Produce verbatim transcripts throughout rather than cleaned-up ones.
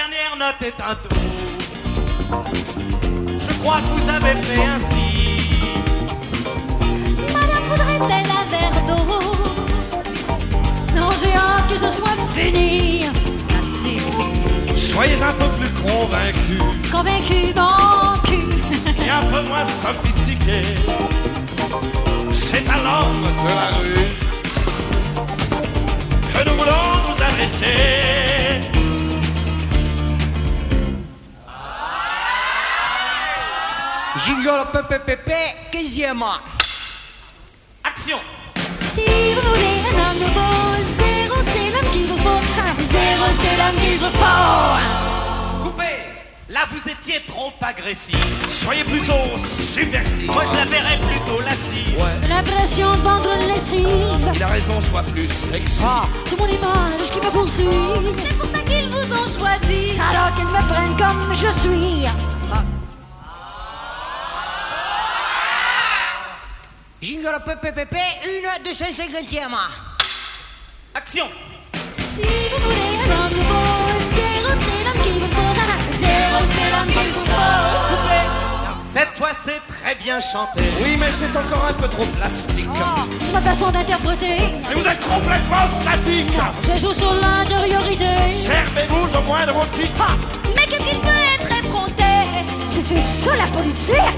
dernière note est un do. Je crois que vous avez fait ainsi. Madame voudrait-elle un verre d'eau? Non, j'ai hâte que ce soit fini. Asti. Soyez un peu plus convaincus. Convaincu, bancu. Et un peu moins sophistiqué. C'est à l'homme de la rue que nous voulons nous adresser. Jingle pépépépé, quinzième. Action. Si vous voulez un homme nouveau, zéro c'est l'homme qu'il vous faut. Zéro c'est l'homme qu'il vous faut. Coupez. Là vous étiez trop agressif. Soyez plutôt subversif. Moi je la verrais plutôt lascive. Ouais. L'impression de vendre une lessive. Il a raison, sois plus sexy. Ah, c'est mon image qui me poursuit. C'est pour ça qu'ils vous ont choisi. Alors qu'ils me prennent comme je suis. Ah. Jingle pépépépé, une deux cent cinquantième. Action. Si vous voulez un homme nouveau, zéro c'est l'homme qu'il vous faut. Zéro c'est l'homme qu'il vous faut. Coupez. Cette fois c'est très bien chanté. Oui mais c'est encore un peu trop plastique. Oh, c'est ma façon d'interpréter. Et vous êtes complètement statique. Je joue sur l'intériorité. Servez-vous au moins de vos tics. Ah, mais qu'est-ce qu'il peut être effronté? C'est c'est ça la politique.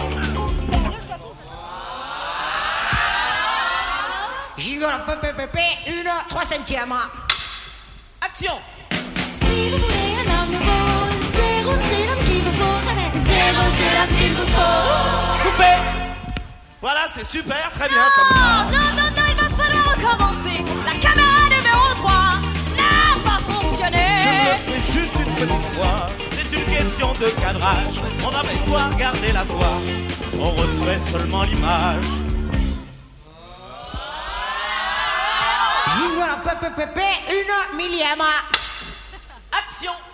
Jingle pépépépé, une trois centième. Action. Si vous voulez un homme nouveau, zéro c'est l'homme qu'il vous faut. Zéro c'est l'homme qu'il vous faut. Coupez. Voilà, c'est super, très bien comme ça. Non, non, non, non, il va falloir recommencer. La caméra numéro trois n'a pas fonctionné. Je le fais juste une petite fois. C'est une question de cadrage. On va pouvoir garder la voix. On refait seulement l'image. Jingle pépépépé, une millième. Action.